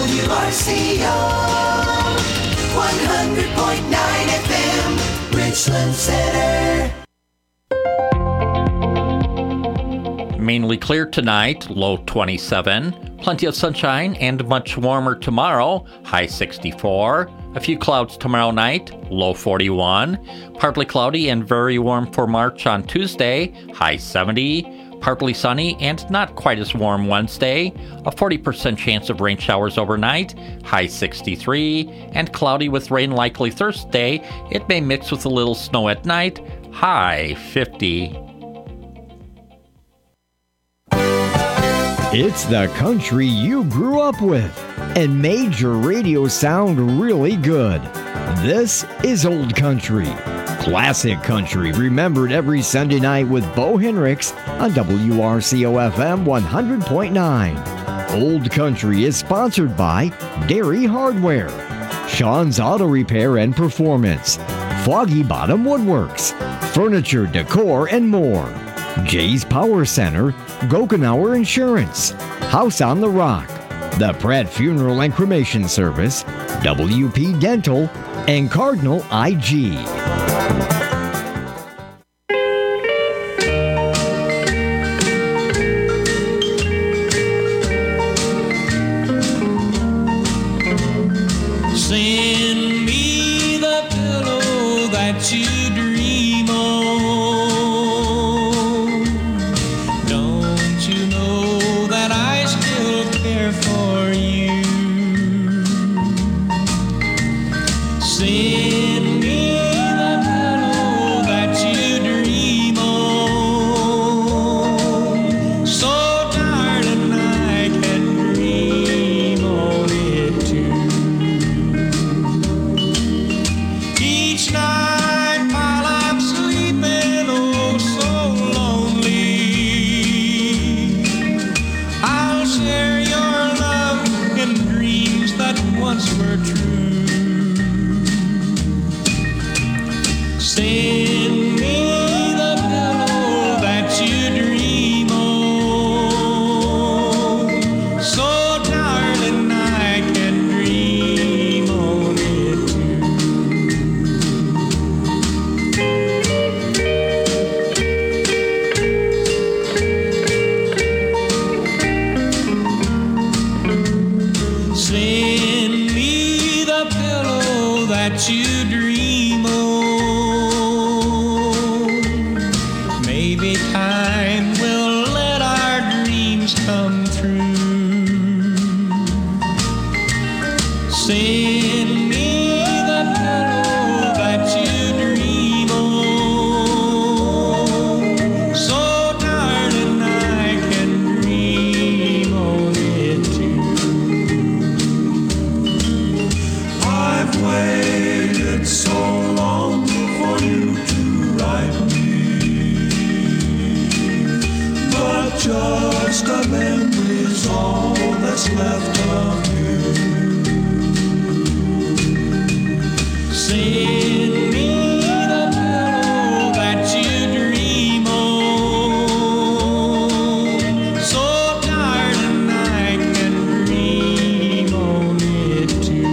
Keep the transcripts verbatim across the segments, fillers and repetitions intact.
W R C O, one hundred point nine F M, Richland Center. Mainly clear tonight, low twenty-seven. Plenty of sunshine and much warmer tomorrow, high sixty-four. A few clouds tomorrow night, low forty-one. Partly cloudy and very warm for March on Tuesday, high seventy. Partly sunny and not quite as warm Wednesday. A forty percent chance of rain showers overnight, high sixty-three. And cloudy with rain likely Thursday. It may mix with a little snow at night, high fifty. It's the country you grew up with and made your radio sound really good. This is Old Country. Classic country remembered every Sunday night with Bo Hendricks on W R C O F M one hundred point nine. Old Country is sponsored by Dairy Hardware, Sean's Auto Repair and Performance, Foggy Bottom Woodworks, Furniture Decor and more, Jay's Power Center, Gokenauer Insurance, House on the Rock, the Pratt Funeral and Cremation Service, W P Dental, and Cardinal I G. Send me the pillow that you dream on. Don't you know that I still care for you? Send me the pillow that you dream on. So darling, I can dream on it too. Each night while I'm sleeping, oh so lonely, I'll share your love and dreams that once were true. Send me the pillow that you dream on. So darling, I can dream on it too. Send me the pillow that you dream on. Maybe time will let our dreams come true. Send me the pillow that you dream on. So darling, I can dream on it too. I've waited so long for you to write me, but just a memory's all that's left of you. Send me the pillow that you dream on. So darling, I can dream on it too.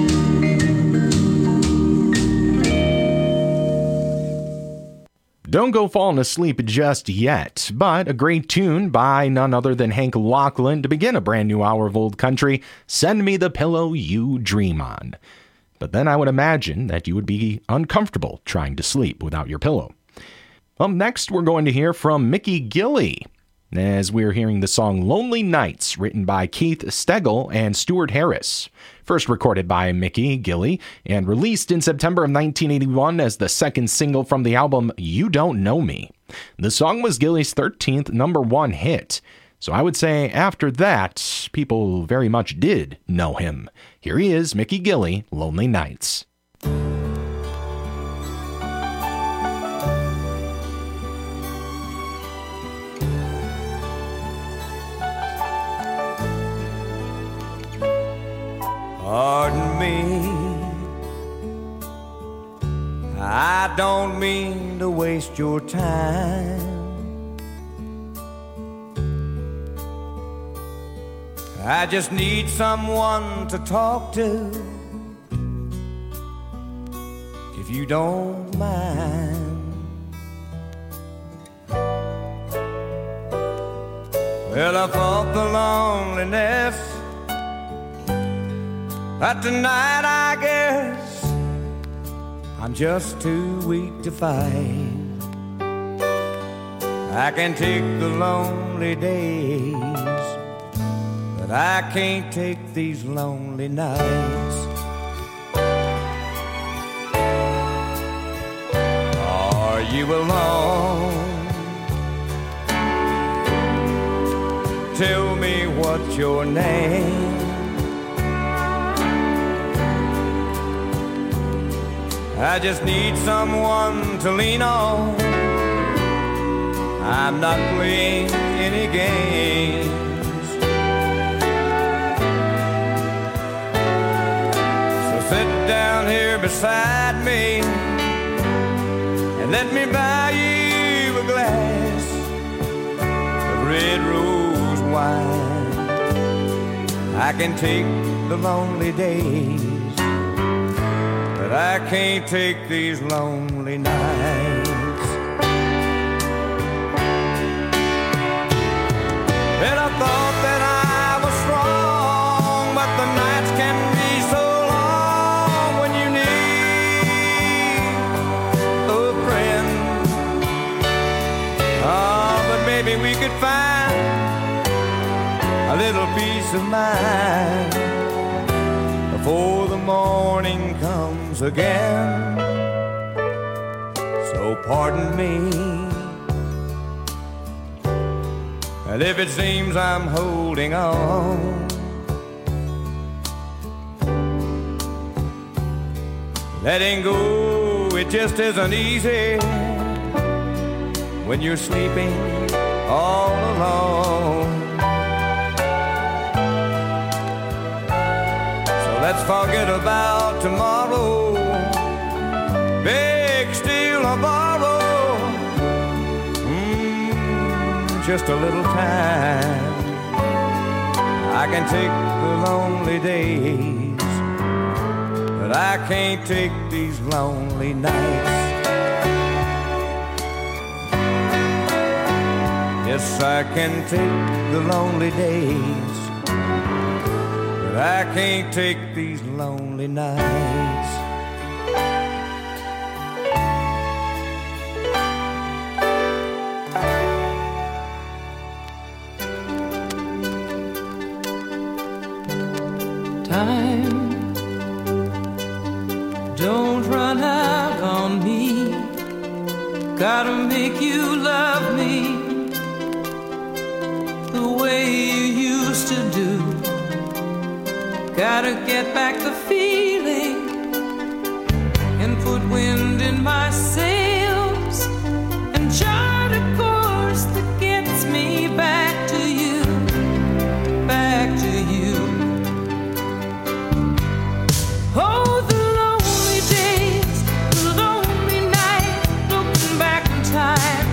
Don't go falling asleep just yet, but a great tune by none other than Hank Locklin to begin a brand new hour of Old Country, Send Me the Pillow You Dream On. But then I would imagine that you would be uncomfortable trying to sleep without your pillow. Well, next we're going to hear from Mickey Gilley, as we're hearing the song Lonely Nights, written by Keith Stegall and Stuart Harris. First recorded by Mickey Gilley and released in September of nineteen eighty-one as the second single from the album You Don't Know Me. The song was Gilley's thirteenth number one hit, so I would say after that, people very much did know him. Here he is, Mickey Gilley, Lonely Nights. Pardon me, I don't mean to waste your time. I just need someone to talk to, if you don't mind. Well, I fought the loneliness, but tonight I guess I'm just too weak to fight. I can take the lonely days, but I can't take these lonely nights. Are you alone? Tell me what's your name. I just need someone to lean on. I'm not playing any games. So sit down here beside me and let me buy you a glass of red rose wine. I can take the lonely days, but I can't take these lonely nights. Well, I thought that I was strong, but the nights can be so long when you need a friend. Oh, but maybe we could find a little peace of mind before the morning comes again. So pardon me, and if it seems I'm holding on, letting go, it just isn't easy when you're sleeping all alone. Let's forget about tomorrow, beg, steal, or borrow. Mm, just a little time. I can take the lonely days, but I can't take these lonely nights. Yes, I can take the lonely days, I can't take these lonely nights. Time, don't run out on me. Gotta make you love me the way you used to do. Gotta get back the feeling and put wind in my sails and chart a course that gets me back to you, back to you. Oh, the lonely days, the lonely night, looking back in time.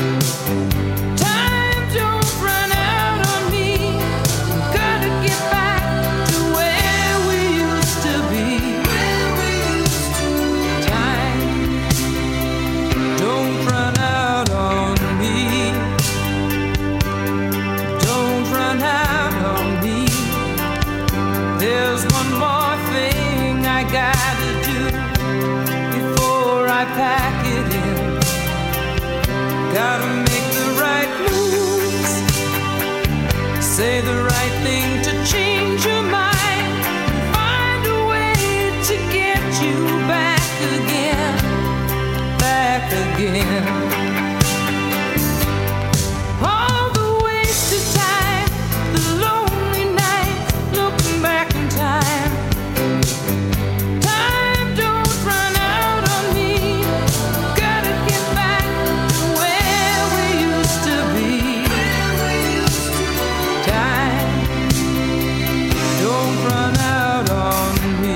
Time don't run out on me. Gotta get back. Pack it in. Gotta make the right moves, say the right thing to change your mind, find a way to get you back again, back again. All the wasted time, the lonely nights, looking back in time.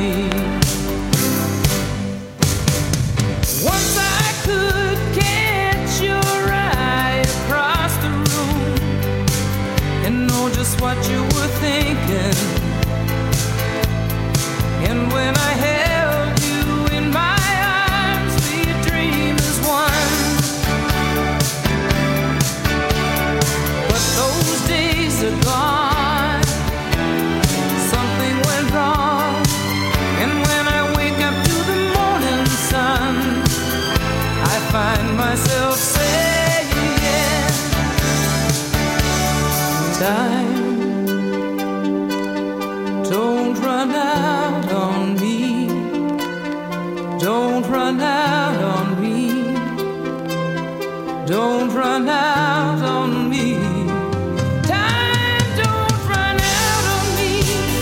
Once I could, can run out on me. Don't run out on me. Don't run out on me. Time don't run out on me.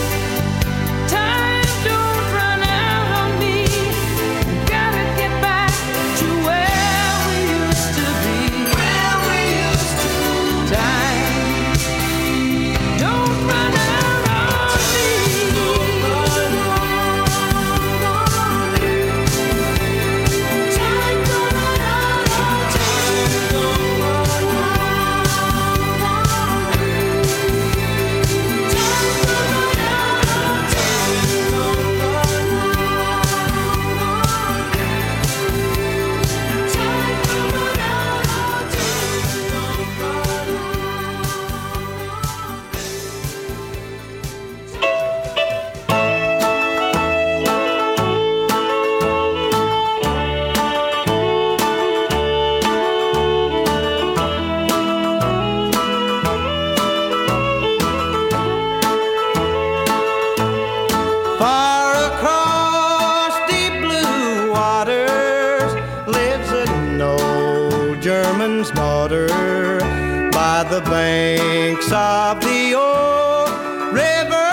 Time don't run out on me. Gotta get back to where we used to be. Where we used to be. Time don't run out on me. Time don't run out on me. Time don't run out on me. Far across deep blue waters lives an old German's daughter by the banks of the old river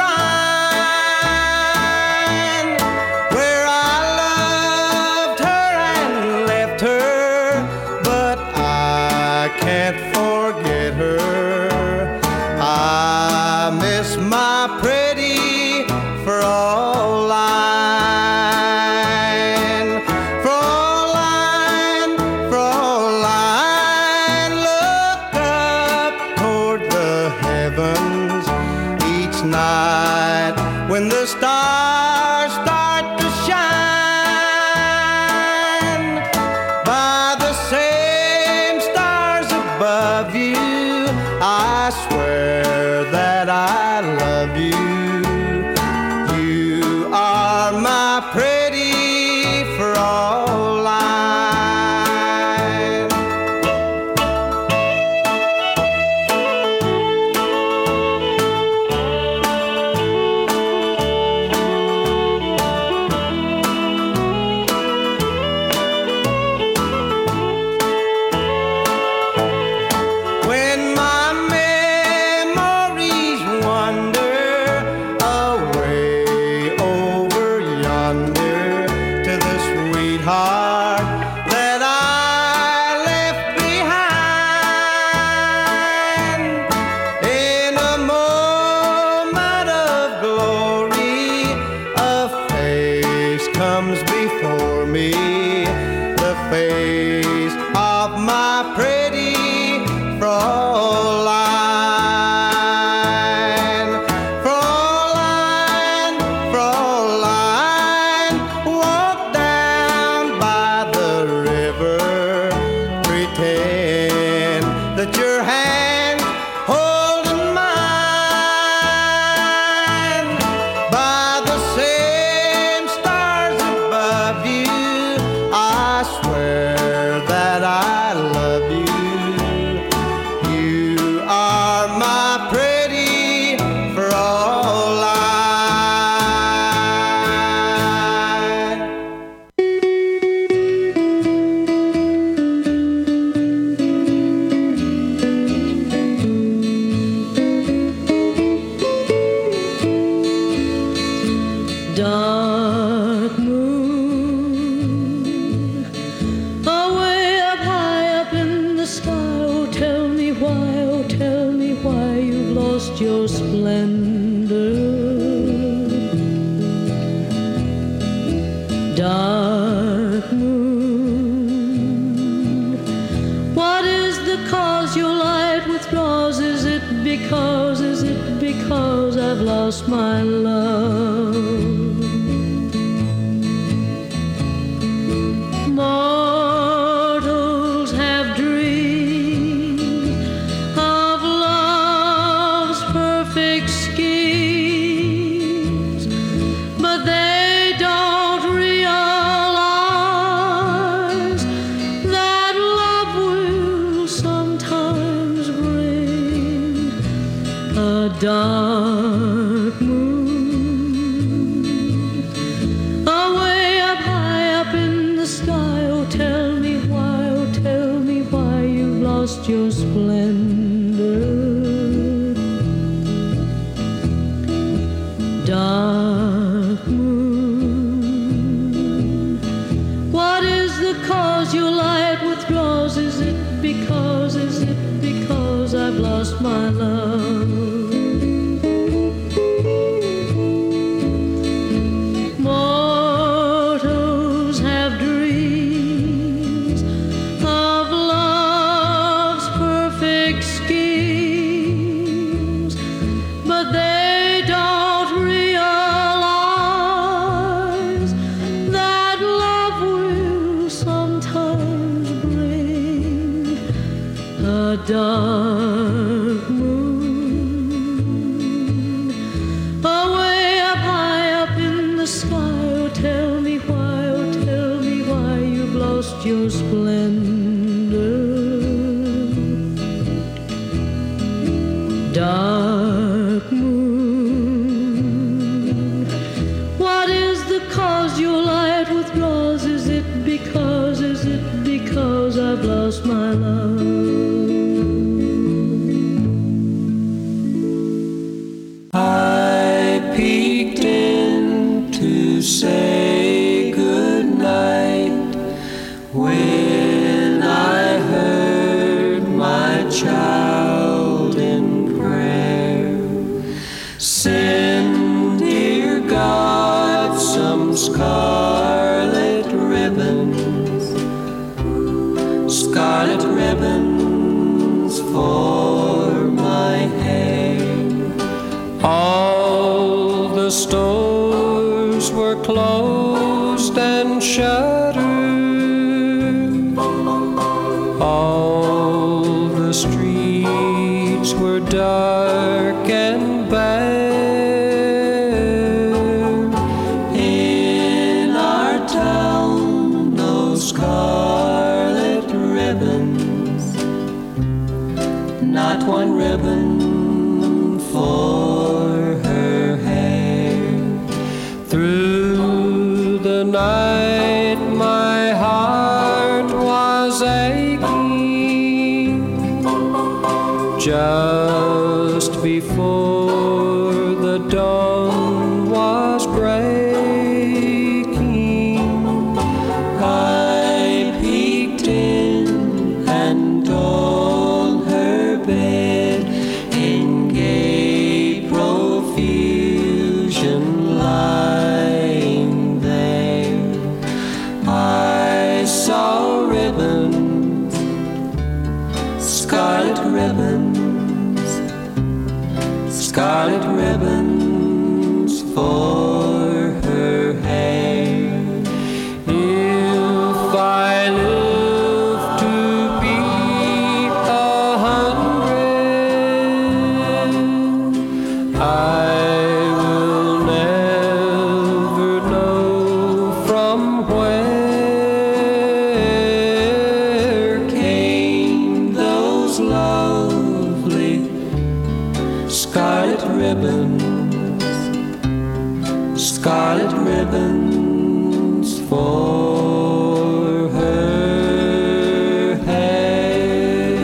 Rhine, where I loved her and left her, but I can't forget her. I miss my pretty Fraulein, Fraulein, Fraulein, look up toward the heavens each night when the stars start to shine. By the same stars above you, I swear that I love you. You are my pretty Fraulein. When my memories wander away over yonder to the sweetheart that I left behind, in a moment of glory, a face comes before me, the face of my pretty Fraulein. Fraulein, Fraulein, walk down by the river, pretend that your hand holding mine. By the same stars above you, I swear that I love you. You are my pretty Fraulein. Dark moon, away up high up in the sky. Oh, tell me why, oh, tell me why you've lost your splendor. Dark moon, what is the cause your light withdraws? Is it because, is it because I've lost my love? Mortals have dreamed of love's perfect schemes, but they don't realize that love will sometimes bring a dark moon. lost your splendor. Dark moon, what is the cause your light withdraws? Is it because, is it because I've lost my love? Mortals have dreams of love's perfect schemes, but they don't realize that love will sometimes bring a dark moon. Away up high up in the sky, oh tell me why, oh tell me why you've lost your splendor. Dark moon, what is the cause your light withdraws? Is it because, is it because I've lost my love? I peeked in to say goodnight when I heard my child in prayer. Send, dear God, some scarlet ribbons, scarlet ribbons for my hair. All the stores were closed and shuttered. All the streets were dark and bare. In our town, those scarlet ribbons, not one ribbon for her hair. Through the night my heart was aching. Just before the dawn was breaking, I peeked in and on her bed in gay profusion lying there, I saw ribbons, scarlet ribbons, scarlet ribbons for her hair. If I live to be a hundred, I will never know from where came those lovely scarlet ribbons, scarlet ribbons for her hair.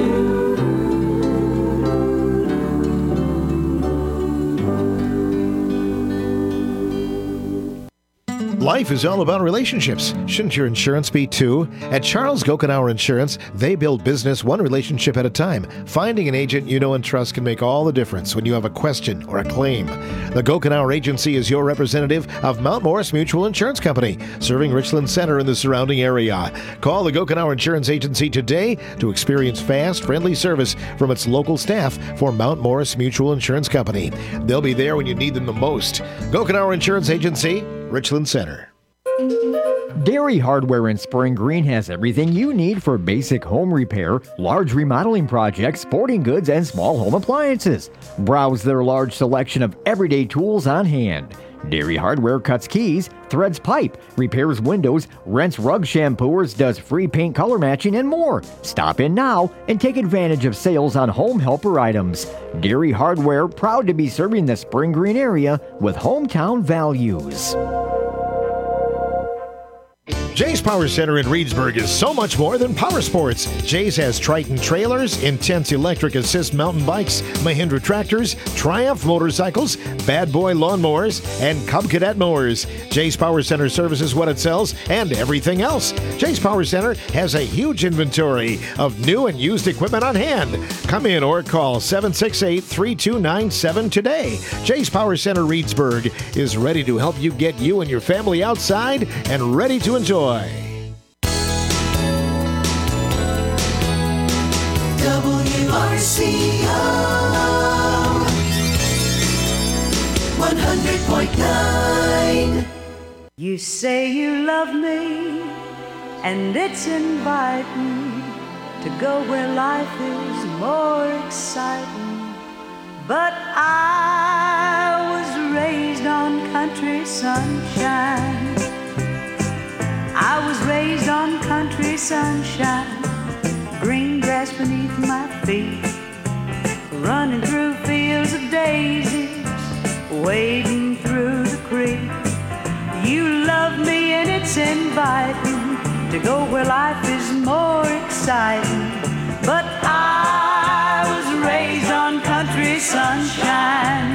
Life is all about relationships. Shouldn't your insurance be too? At Charles Gokenauer Insurance, they build business one relationship at a time. Finding an agent you know and trust can make all the difference when you have a question or a claim. The Gokenauer Agency is your representative of Mount Morris Mutual Insurance Company, serving Richland Center and the surrounding area. Call the Gokenauer Insurance Agency today to experience fast, friendly service from its local staff for Mount Morris Mutual Insurance Company. They'll be there when you need them the most. Gokenauer Insurance Agency, Richland Center. Dairy Hardware in Spring Green has everything you need for basic home repair, large remodeling projects, sporting goods, and small home appliances. Browse their large selection of everyday tools on hand. Dairy Hardware cuts keys, threads pipe, repairs windows, rents rug shampooers, does free paint color matching, and more. Stop in now and take advantage of sales on home helper items. Dairy Hardware, proud to be serving the Spring Green area with hometown values. Jay's Power Center in Reedsburg is so much more than power sports. Jay's has Triton trailers, Intense electric assist mountain bikes, Mahindra tractors, Triumph motorcycles, Bad Boy lawnmowers, and Cub Cadet mowers. Jay's Power Center services what it sells and everything else. Jay's Power Center has a huge inventory of new and used equipment on hand. Come in or call seven six eight, three two nine seven today. Jay's Power Center Reedsburg is ready to help you get you and your family outside and ready to enjoy. W R C O one hundred point nine. You say you love me, and it's inviting to go where life is more exciting. But I was raised on country sunshine. I was raised on country sunshine, green grass beneath my feet, running through fields of daisies, wading through the creek. You love me and it's inviting to go where life is more exciting. But I was raised on country sunshine.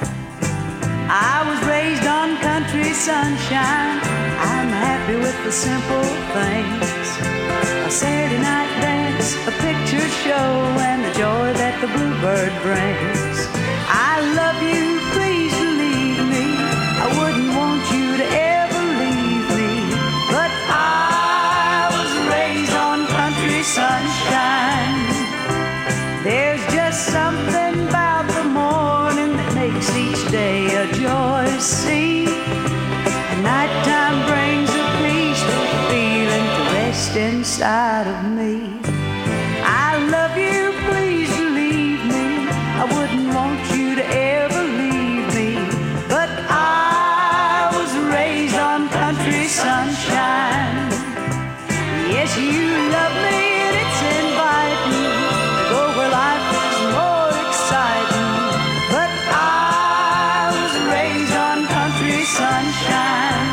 I was raised on country sunshine. I'm happy with the simple things, a Saturday night dance, a picture show, and the joy that the bluebird brings. I love you, please believe me. I wouldn't want you to ever leave me. But I was raised on country sunshine. There's just something about the morning that makes each day a joyous scene. And nighttime brings a peaceful feeling to rest inside of me. I love you, please believe me. I wouldn't want you to ever leave me. But I was raised on country sunshine. Yes, you love me and it's inviting to go where life is more exciting. But I was raised on country sunshine.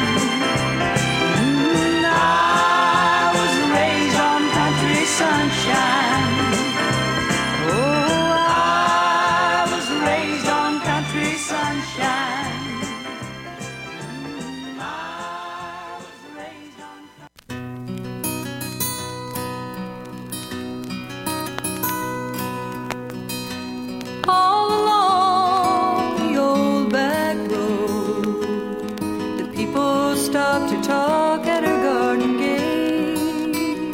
Mm, I was raised on country sunshine. Oh, I was raised on country sunshine. Mm, I was raised on All along the old back road, the people stopped to talk at her garden gate,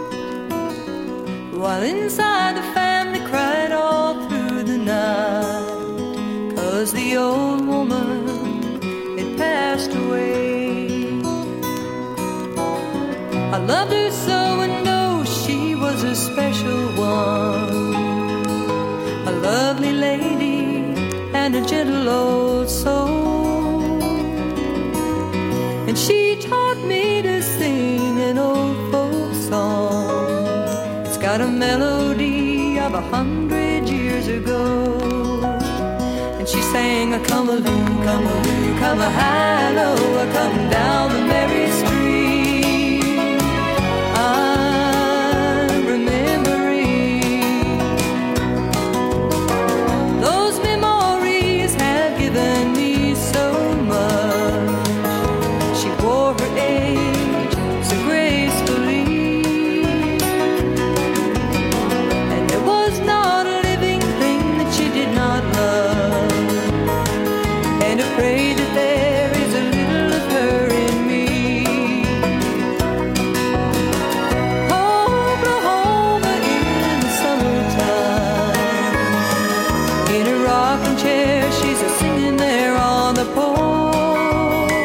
while inside the family cried all through the night, 'cause the old woman had passed away. I loved her so and know she was a special one, a lovely lady and a gentle old soul. And she taught me to sing an old folk song. It's got a melody of a hundred years ago. And she sang a come-a-loo, come-a-loo, come-a-hallow, a come down the merry street. I'm remembering those memories have given me so much. She wore her age so gracefully, and there was not a living thing that she did not love. And I pray that there is a little of her in me. Oklahoma in the summertime, in a rocking chair, she's a singing there on the porch,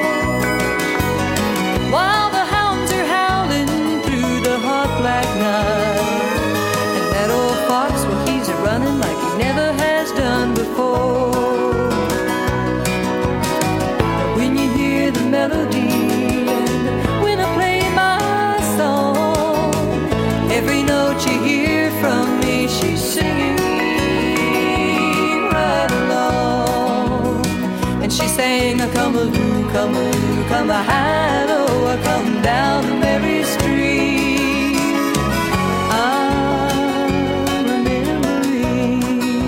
while the hounds are howling through the hot black night. And that old fox, well, he's a running like he never has done before. When you hear the melody, and when I play my song, every note you hear from me, she's singing right along. And she sang a come-a-loo, come-a-loo, come-a-hallow, a come down the merry street, I'm remembering.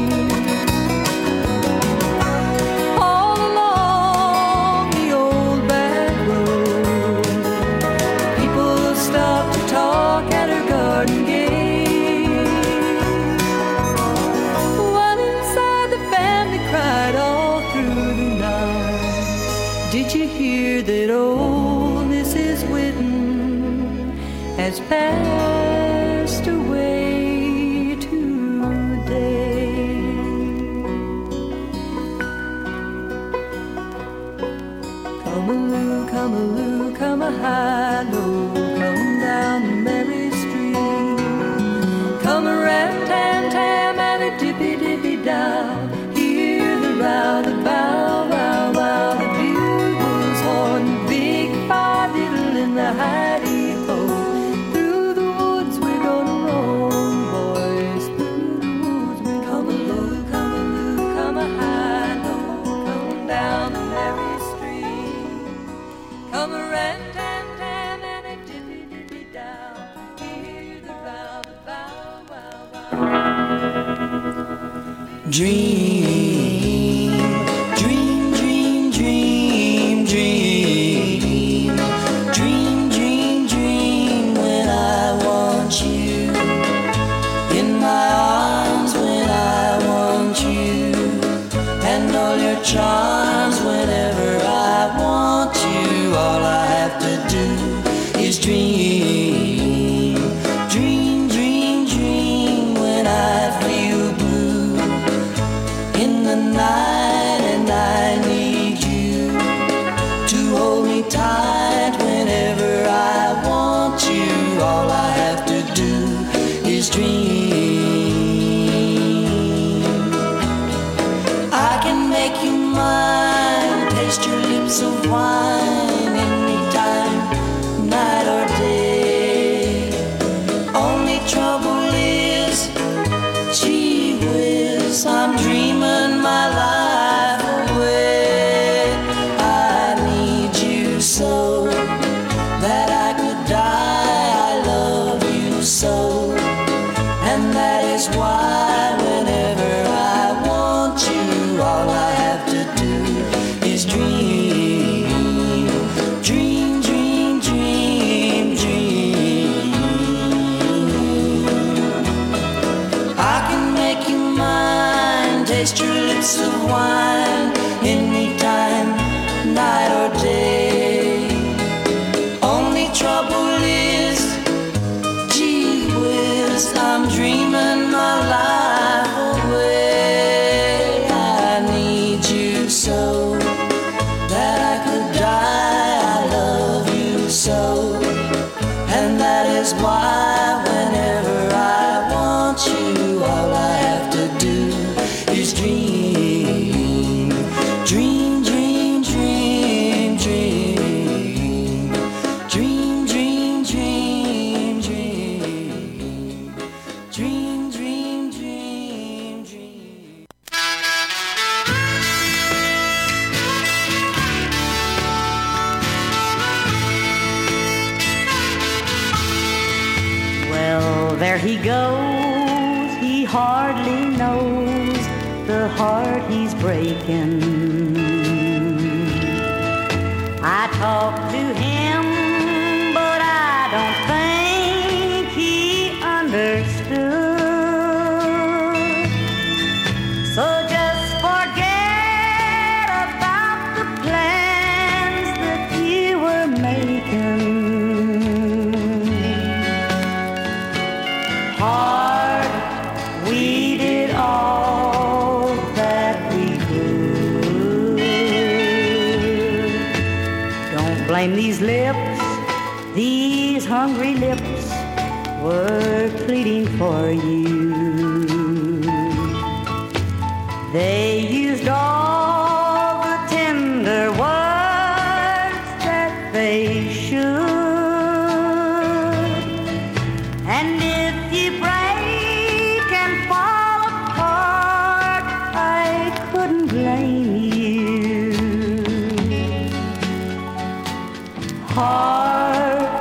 All along the old back road, people stopped to talk at her garden gate. One inside the family cried all through the night, did you hear that old Missus Whitten has passed away today? Come-a-loo, come-a-loo, come-a-high-low, come down the merry street. Come-a-ram-tam-tam and a dippy-dippy-dow, hear the row, the bow, wow, wow, the bugles horn, the big five-diddle in the hidey-ho. Through the woods we're gonna roam, boys, through the woods we're come-a-loo, come-a-loo, come-a-high-low, come down the merry street. Come-a-ram-tam-tam and a dippy-dippy-dow, hear the row, the bow, wow, wow. Dream, dream, dream, dream, dream. Dream, dream, dream when I want you. In my arms when I want you. And all your charms whenever I want you. All I have to do is dream. Dream, dream, dream when I feel blue in the night and I need you to hold me tight whenever I want you. All I have to do is dream. I can make you mine, taste your lips of wine anytime, night or day. Only trouble is, gee whiz, I'm dreaming my life away. I need you so that I could die. I love you so, and that is why whenever I want you, all I have to do is dream. Dream, dream, dream, dream. I can make you mine, taste your lips of wine anytime, night or day. Only trouble is, gee whiz, I'm dreaming my life away. I need you so that I could die. I love you so, and that is why whenever I want you, all I have to do is dream. Dream, dream, dream, dream. Dream, dream, dream, dream. Dream, dream, dream, dream. Well, there he goes, he hardly knows the heart he's breaking. I talked to him, but I don't think he understood. So just forget about the plans that you were making. Hard, we did all that we could. Don't blame these lips, these hungry lips were pleading for you. They used all the tender words that they should. And if you break and fall apart, I couldn't blame you. Heart,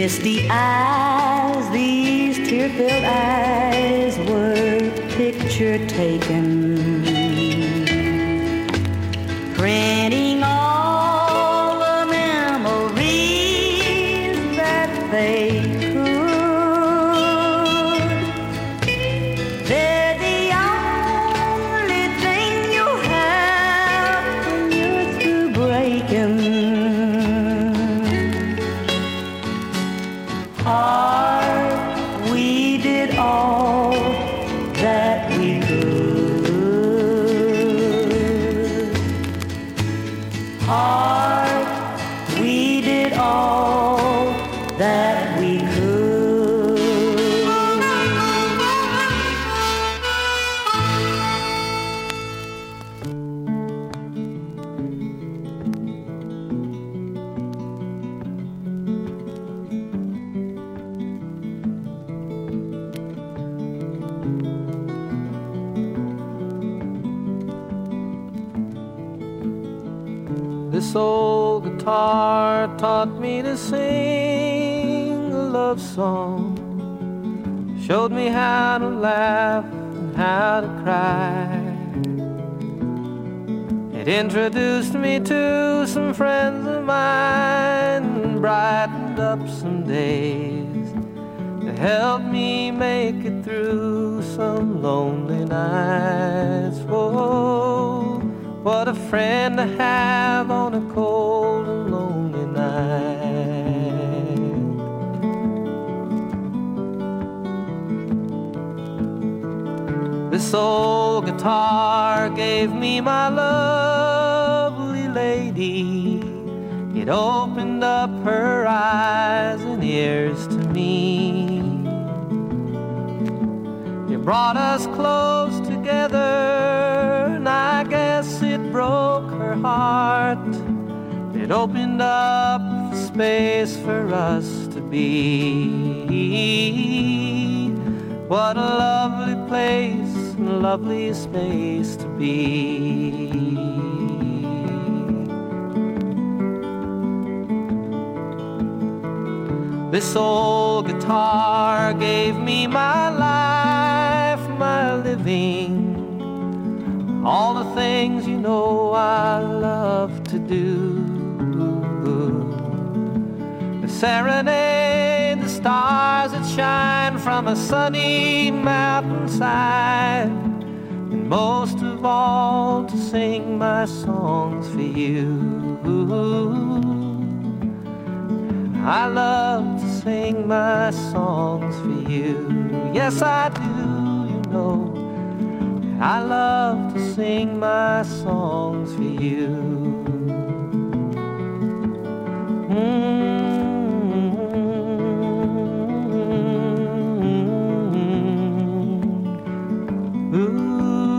Misty eyes, these tear-filled eyes were picture taken, printing all the memories that they could. They're the only thing you have when you're through breaking. Heart, we did all that we could. Heart, we did all that we could. This old guitar taught me to sing a love song, showed me how to laugh and how to cry. It introduced me to some friends of mine and brightened up some days. It helped me make it through some lonely nights. Whoa, what a friend to have on a cold and lonely night. This old guitar gave me my lovely lady. It opened up her eyes and ears to me. It brought us close together, and I guess it broke her heart. It opened up space for us to be. What a lovely place and a lovely space to be. This old guitar gave me my life, my living, all the things you know I love to do. The serenade, the stars that shine from a sunny mountainside, and most of all to sing my songs for you. I love to sing my songs for you. Yes, I do, you know. I love to sing my songs for you. Mm-hmm. Ooh.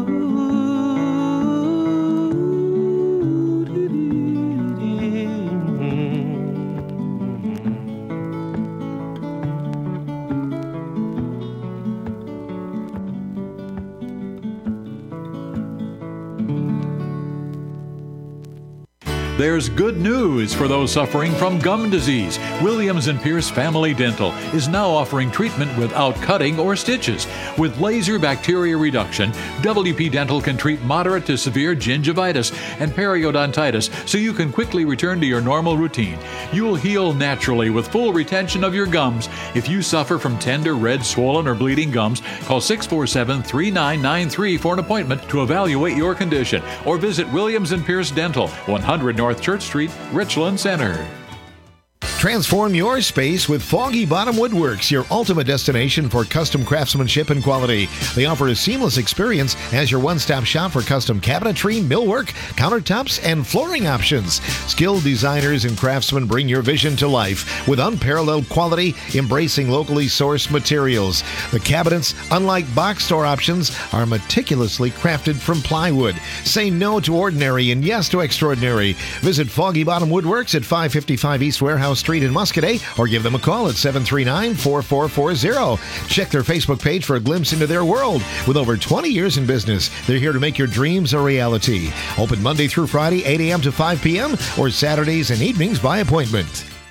There's good news for those suffering from gum disease. Williams and Pierce Family Dental is now offering treatment without cutting or stitches. With laser bacteria reduction, W P Dental can treat moderate to severe gingivitis and periodontitis so you can quickly return to your normal routine. You'll heal naturally with full retention of your gums. If you suffer from tender, red, swollen, or bleeding gums, call six four seven, three nine nine three for an appointment to evaluate your condition, or visit Williams and Pierce Dental, one hundred North Church Street, Richland Center. Transform your space with Foggy Bottom Woodworks, your ultimate destination for custom craftsmanship and quality. They offer a seamless experience as your one-stop shop for custom cabinetry, millwork, countertops, and flooring options. Skilled designers and craftsmen bring your vision to life with unparalleled quality, embracing locally sourced materials. The cabinets, unlike box store options, are meticulously crafted from plywood. Say no to ordinary and yes to extraordinary. Visit Foggy Bottom Woodworks at five fifty-five East Warehouse Street in Muscadet, or give them a call at seven three nine, four four four zero. Check their Facebook page for a glimpse into their world. With over twenty years in business, they're here to make your dreams a reality. Open Monday through Friday, eight a.m. to five p.m., or Saturdays and evenings by appointment.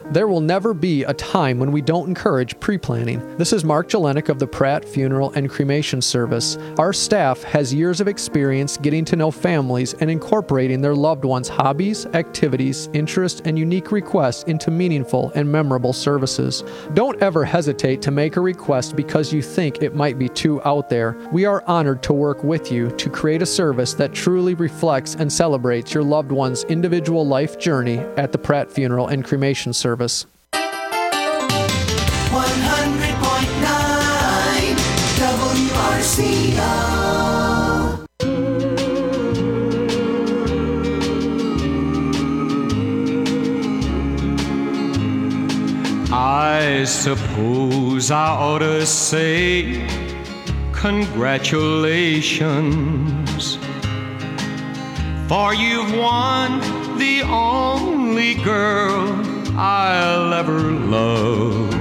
There will never be a time when we don't encourage pre-planning. This is Mark Jelenik of the Pratt Funeral and Cremation Service. Our staff has years of experience getting to know families and incorporating their loved ones' hobbies, activities, interests, and unique requests into meaningful and memorable services. Don't ever hesitate to make a request because you think it might be too out there. We are honored to work with you to create a service that truly reflects and celebrates your loved one's individual life journey at the Pratt Funeral and Cremation Service. one hundred point nine W R C O. I suppose I ought to say congratulations, for you've won the only girl I'll ever love.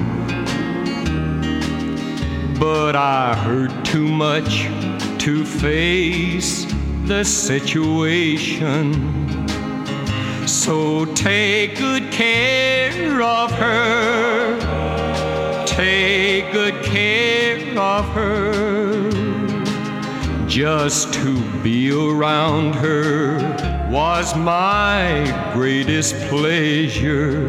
But I hurt too much to face the situation. So take good care of her. Take good care of her. Just to be around her was my greatest pleasure.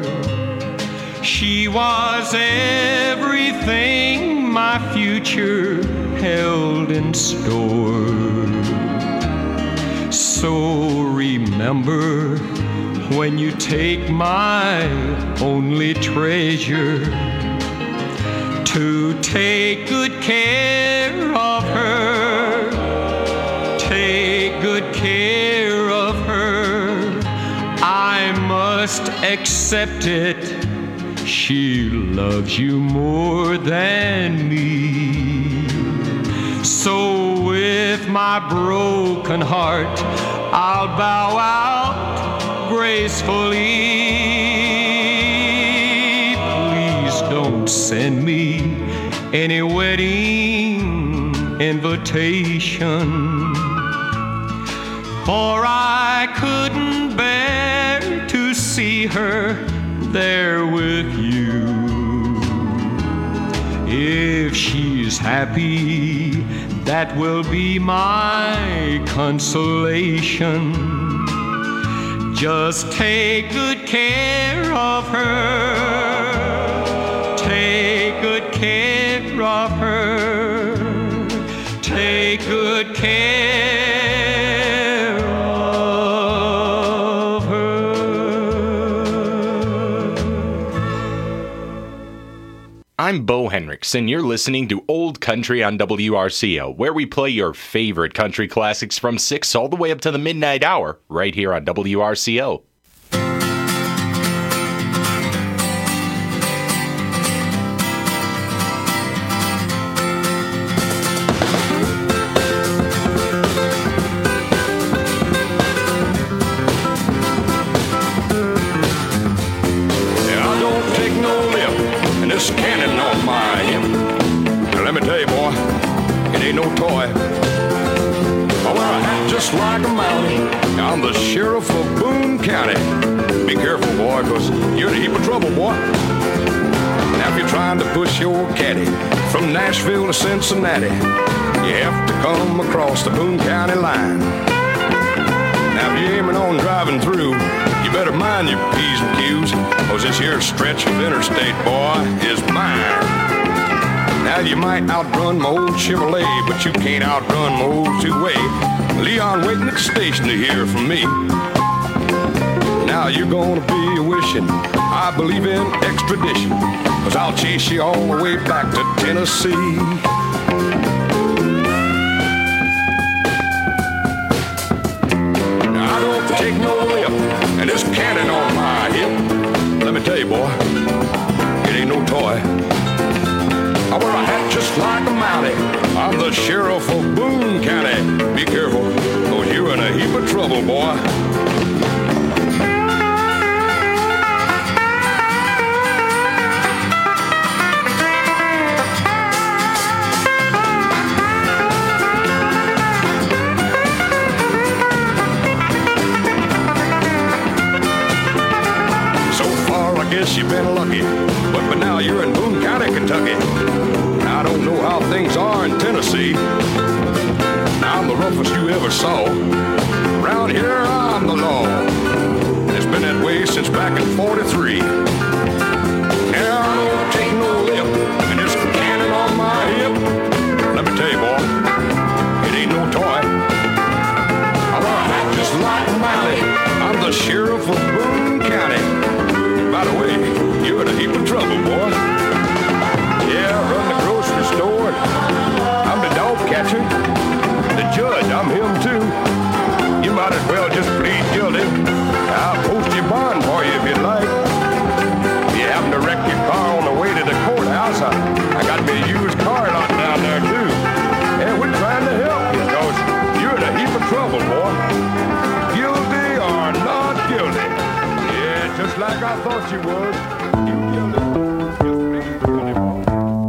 She was everything my future held in store. So remember, when you take my only treasure, to take good care of her. Take good care of her. I must accept it. She loves you more than me. So with my broken heart, I'll bow out gracefully. Please don't send me any wedding invitation, for I couldn't bear to see her there with you. If she's happy, that will be my consolation. Just take good care of her. Take good care of her. Take good care of her. I'm Bo Hendricks, and you're listening to Old Country on W R C O, where we play your favorite country classics from six all the way up to the midnight hour, right here on W R C O. Like a mountain, I'm the sheriff of Boone County. Be careful, boy, cause you're in a heap of trouble, boy. Now if you're trying to push your caddy from Nashville to Cincinnati, you have to come across the Boone County line. Now if you're aiming on driving through, you better mind your P's and Q's, cause this here stretch of interstate, boy, is mine. Now you might outrun my old Chevrolet, but you can't outrun my old two-way. Leon waiting at the station to hear from me. Now you're gonna be wishing I believe in extradition, cause I'll chase you all the way back to Tennessee. Now I don't take no lip, and this cannon on my hip, let me tell you, boy, it ain't no toy. I wear a hat just like a mountie. I'm the sheriff of Boone County. Be careful, cause you're in a heap of trouble, boy. So far, I guess guess you've been lucky. But by now you're in Boone County, Kentucky. I don't know how things are in Tennessee. I'm the roughest you ever saw. Around here, I'm the law. It's been that way since back in forty-three. And I don't take no lip, and this cannon on my hip. Let me tell you, boy, it ain't no toy. I wear a hat just like Miley. I'm the sheriff of Boone County. By the way, you're in a heap of trouble, boy. Yeah, I run the grocery store. I'm the dog catcher. The judge, I'm him too. You might as well just plead guilty. I'll post your bond for you if you'd like. If you happen to wreck your car on the way to the courthouse, I, I got me a used car lot down there too. And we're trying to help you because you're in a heap of trouble, boy. Guilty or not guilty? Yeah, just like I thought you would. You guilty. Just plead guilty, boy.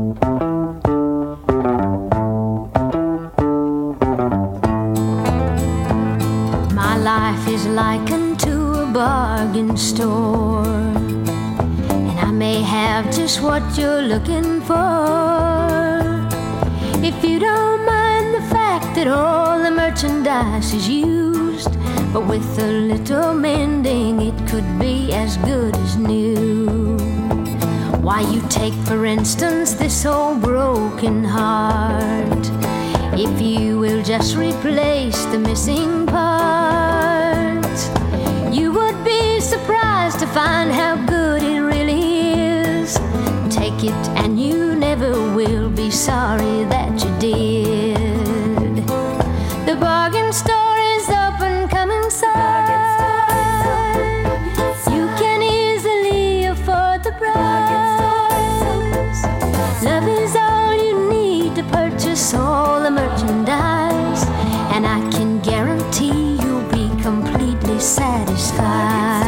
Life is likened to a bargain store, and I may have just what you're looking for. If you don't mind the fact that all the merchandise is used, but with a little mending it could be as good as new. Why, you take for instance this old broken heart. If you will just replace the missing parts, you would be surprised to find how good it really is. Take it and you never will be sorry that you did. The bargain store is open, come inside. You can easily afford the price. Love is all you need to purchase all the merchandise, and I can guarantee you'll be completely satisfied.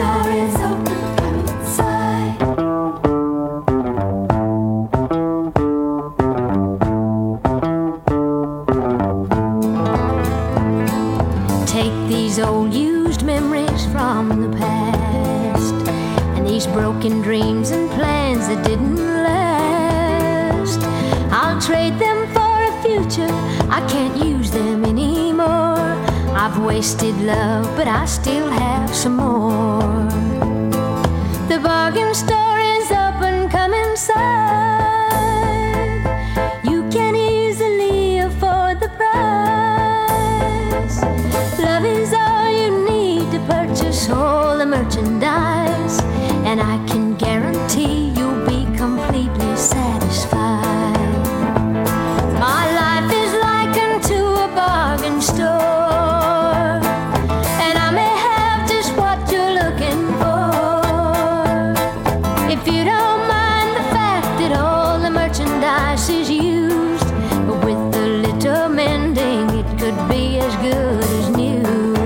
Take these old used memories from the past, and these broken dreams and plans that didn't last. I'll trade them for a future, I can't use them anymore. I've wasted love, but I still have some more. The bargain store is open, come inside. You can easily afford the price. Love is all you need to purchase all the merchandise, and I can guarantee you'll be completely satisfied. My life is likened to a bargain store, and I may have just what you're looking for. If you don't mind the fact that all the merchandise is used, but with a little mending it could be as good as new.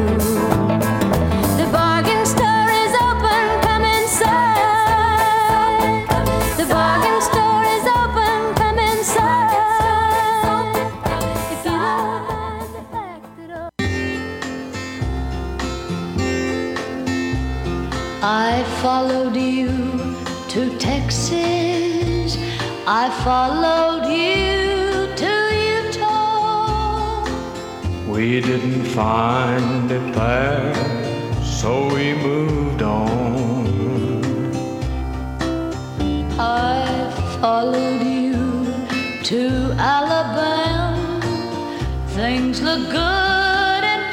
The bargain store is open, come inside. The bargain store is open, come inside. If you don't mind the fact that all I followed you to Texas, I followed you to Utah. We didn't find it there, so we moved on. I followed you to Alabama. Things look good in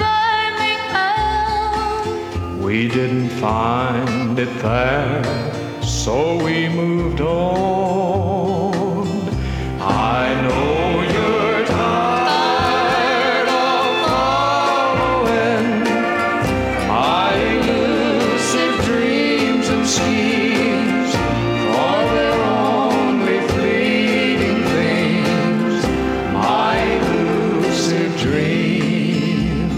Birmingham. We didn't find it there, so we moved on. I know you're tired of following my elusive dreams and schemes, for they're only fleeting things, my elusive dream.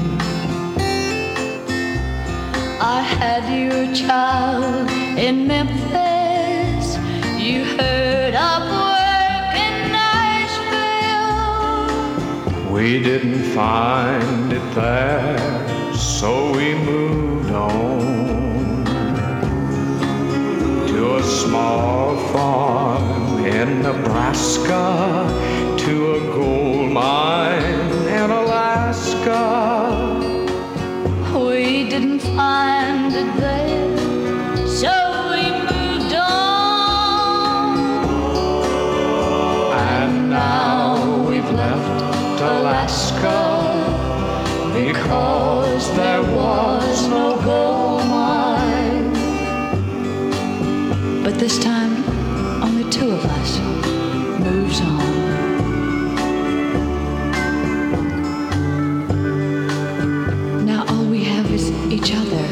I had your child in Memphis. You heard of work in Nashville. We didn't find it there, so we moved on to a small small farm in Nebraska to a gold mine in Alaska. We didn't find it there, so we moved on. And now we've left Alaska because there was no gold mine. But this time, only two of us moves on. Now all we have is each other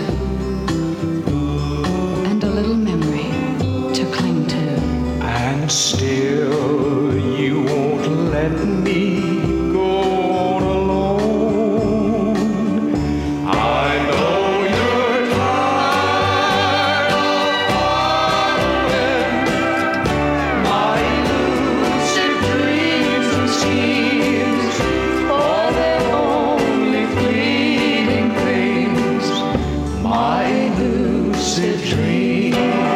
and a little memory to cling to. And still you won't let me go on alone. I know you're tired of following my lucid dreams and schemes, for they're only fleeting things, my lucid dreams.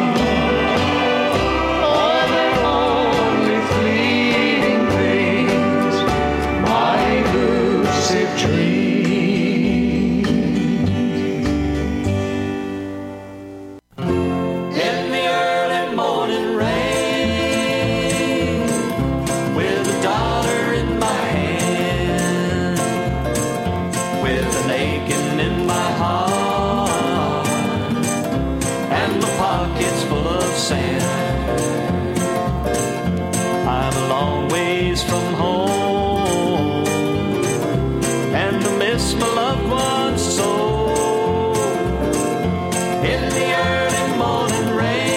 For they're only fleeting things, my lucid dreams. In the early morning rain, with a dollar in my hand, with an aching in my heart, and my pockets full of sand. I'm a long ways from home, and I miss my loved ones so. In the early morning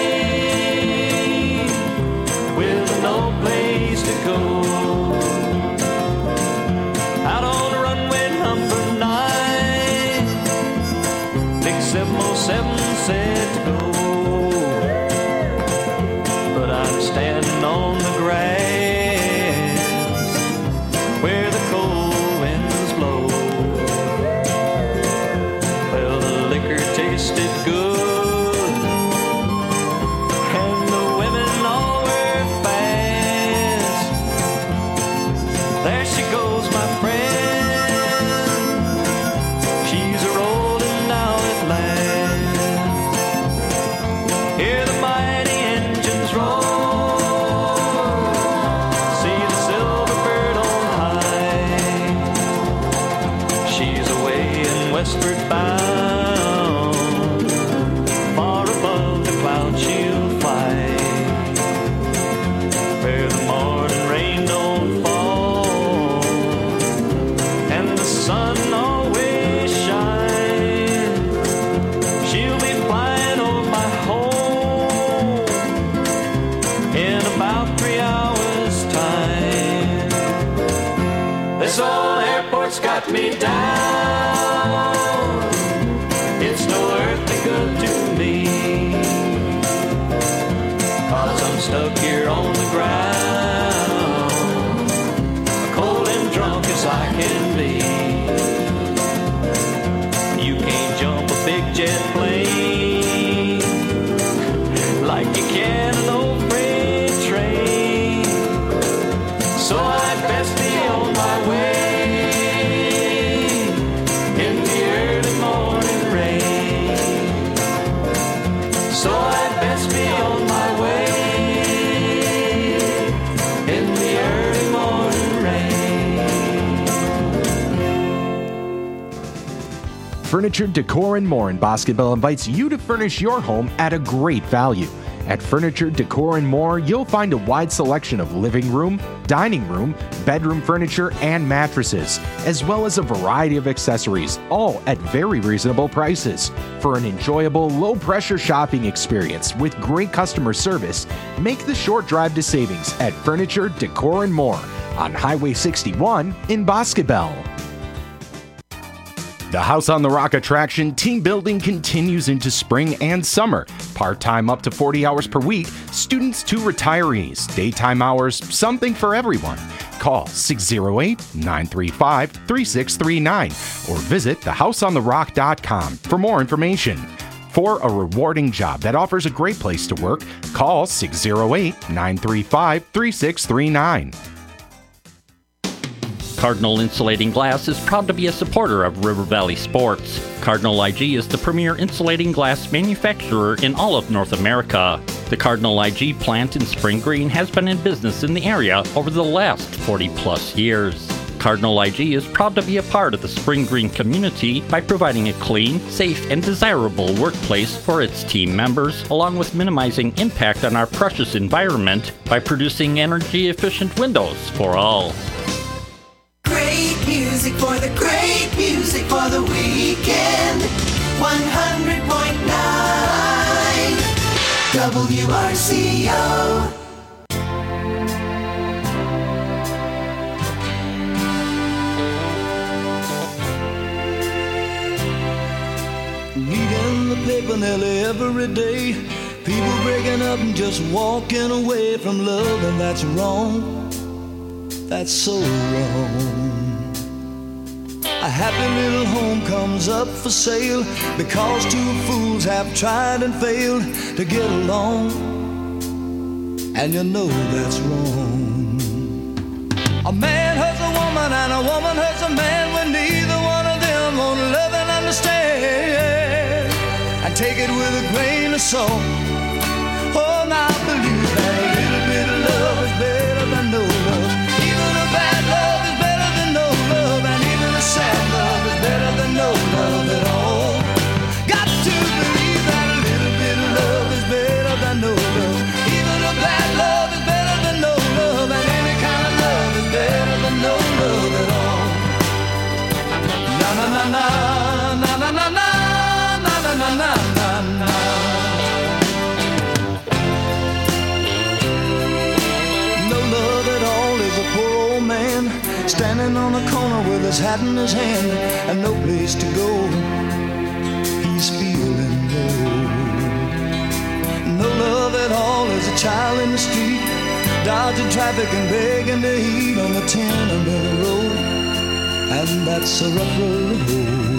rain, with no place to go, out on the runway number nine, big seven oh seven said to go, but I'm standing on the grass where the cold winds blow. Well, the liquor tasted good, and the women all were fast. There she goes, my friend, she's a-rolling now at last. Hear the mighty engines roar, see the silver bird on high. She's away in westward bound, far above the clouds she'll fly, where the morning rain don't fall, and the sun always shines. She'll be flying over my home in about three hours' time. This old airport's got me down. It's no earthly good to me, 'cause I'm stuck here on the ground, cold and drunk as I can be. You can't jump a big jet plane like you can an old freight train, so I'd best be on my way in the early morning rain. So I'd best be on my way in the early morning rain. Furniture, Decor, and More in Bosqueville invites you to furnish your home at a great value. At Furniture, Decor, and More, you'll find a wide selection of living room, dining room, bedroom furniture, and mattresses, as well as a variety of accessories, all at very reasonable prices. For an enjoyable, low-pressure shopping experience with great customer service, make the short drive to savings at Furniture, Decor, and More on Highway sixty-one in Bosqueville. The House on the Rock attraction team building continues into spring and summer. Part-time up to forty hours per week, students to retirees, daytime hours, something for everyone. Call six oh eight, nine three five, three six three nine or visit the house on the rock dot com for more information. For a rewarding job that offers a great place to work, call six oh eight, nine three five, three six three nine. Cardinal Insulating Glass is proud to be a supporter of River Valley Sports. Cardinal I G is the premier insulating glass manufacturer in all of North America. The Cardinal I G plant in Spring Green has been in business in the area over the last forty plus years. Cardinal I G is proud to be a part of the Spring Green community by providing a clean, safe, and desirable workplace for its team members, along with minimizing impact on our precious environment by producing energy-efficient windows for all. Great music for the great music for the weekend. one hundred point nine W R C O. Reading the paper nearly every day. People breaking up and just walking away from love, and that's wrong. That's so wrong. A happy little home comes up for sale because two fools have tried and failed to get along, and you know that's wrong. A man hurts a woman and a woman hurts a man when neither one of them won't love and understand, and take it with a grain of salt. Oh, now I believe that a little bit of love is better than no love. Even a bad love is better than no love, and even a sad love is better than no love at all. Got to believe that a little bit of love is better than no love. Even a bad love is better than no love, and any kind of love is better than no love at all. Na na na na na na na na na na na na na. Standing on a corner with his hat in his hand and no place to go, he's feeling low. No love at all as a child in the street, dodging traffic and begging to eat on the tenement road, and that's a rough road.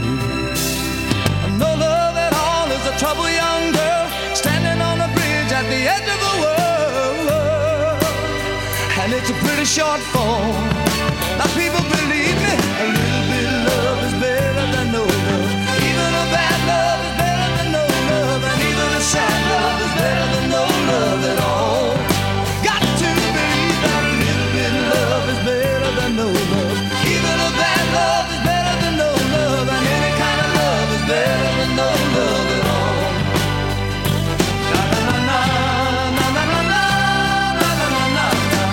No love at all as a troubled young girl standing on a bridge at the edge of the world, and it's a pretty short fall. Now people believe me, a little bit of love is better than no love. Even a bad love is better than no love, and even a sad love is better than no love at all. Got to believe that a little bit of love is better than no love. Even a bad love is better than no love, and any kind of love is better than no love at all. Na na na na na na na na na na na.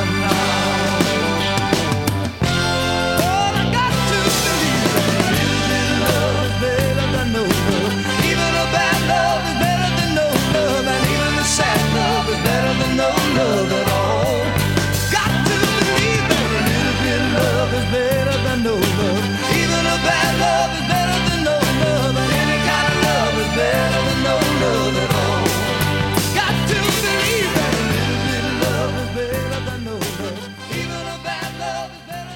No love at all. Got to believe that a little bit of love is better than no love. Even a bad love is better than no love, and any kind of love is better than no love at all. Got to believe that a little bit of love is better than no love. Even a bad love is better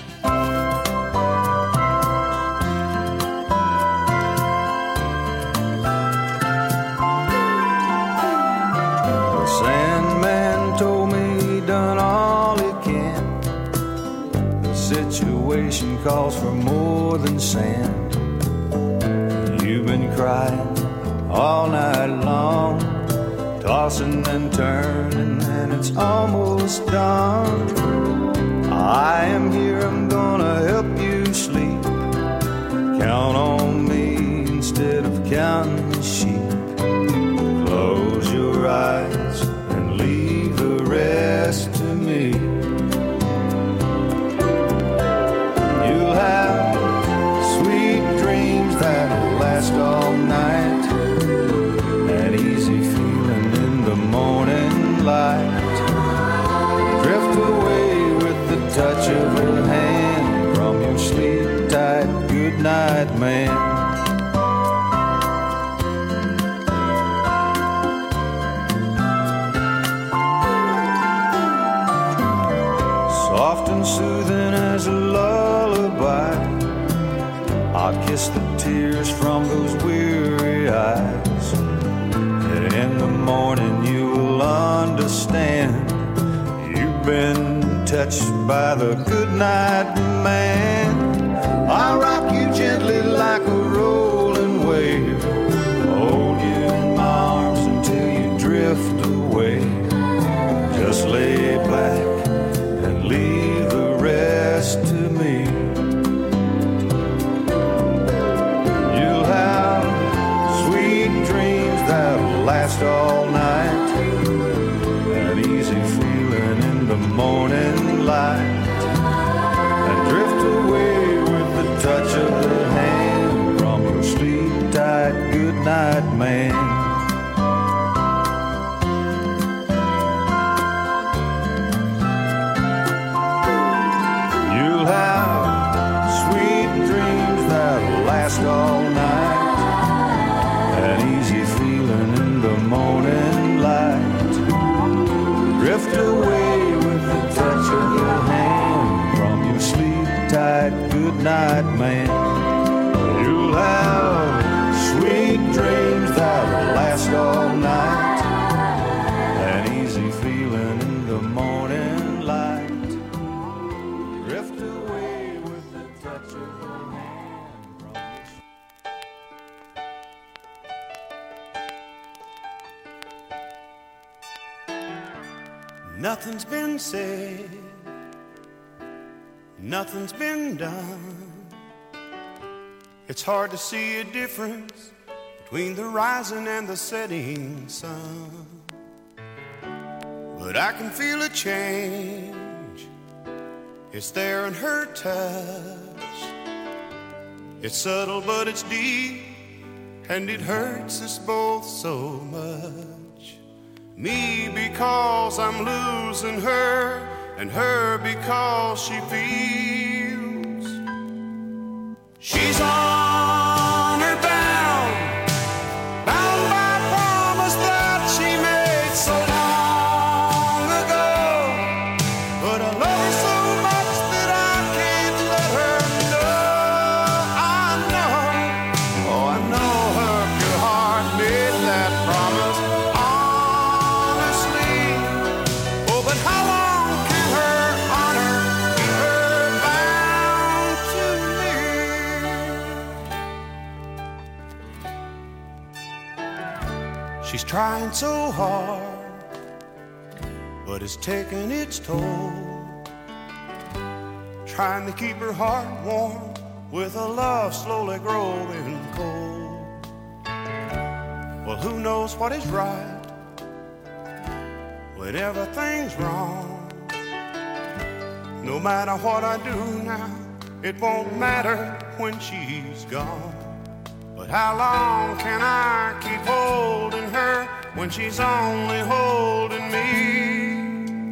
The Sandman told me he done all he can. The situation calls for more than sand. You've been crying all night long, tossing and turning, and it's almost dawn. I am here, I'm gonna help you sleep. Count on me instead of counting the sheep. Close your eyes and leave the rest to me. You'll have sweet dreams that'll last all night, that easy feeling in the morning light. Drift away with the touch of her hand from your sleep tight goodnight man. Soft and soothing as a lullaby, I'll kiss the tears from those weary eyes. that in the morning you'll understand you've been touched by the goodnight man. I'll rock you gently like a rolling wave, hold you in my arms until you drift away. Just lay back and leave the rest to me. You'll have sweet dreams that'll last all night, that easy feeling in the morning light, and drift away with the touch of the hand from your sleep tight goodnight man. You'll have sweet dreams that'll last all night, that easy feeling in the morning light, drift away with the touch of the hand from your sleep tight goodnight man. You'll have sweet dreams that'll last all night, that easy feeling in the morning light, drift away with the touch of the hand from your Nothing's been said, nothing's been done. It's hard to see a difference between the rising and the setting sun. But I can feel a change, it's there in her touch. It's subtle but it's deep, and it hurts us both so much. Me because I'm losing her, and her because she feels she's on her bound, bound by a promise that she made so long ago. But I love her so much that I can't let her know. I know, oh I know her pure heart made that promise. She's trying so hard, but it's taking its toll, trying to keep her heart warm with a love slowly growing cold. Well, who knows what is right when everything's wrong? No matter what I do now, it won't matter when she's gone. But how long can I keep holding her when she's only holding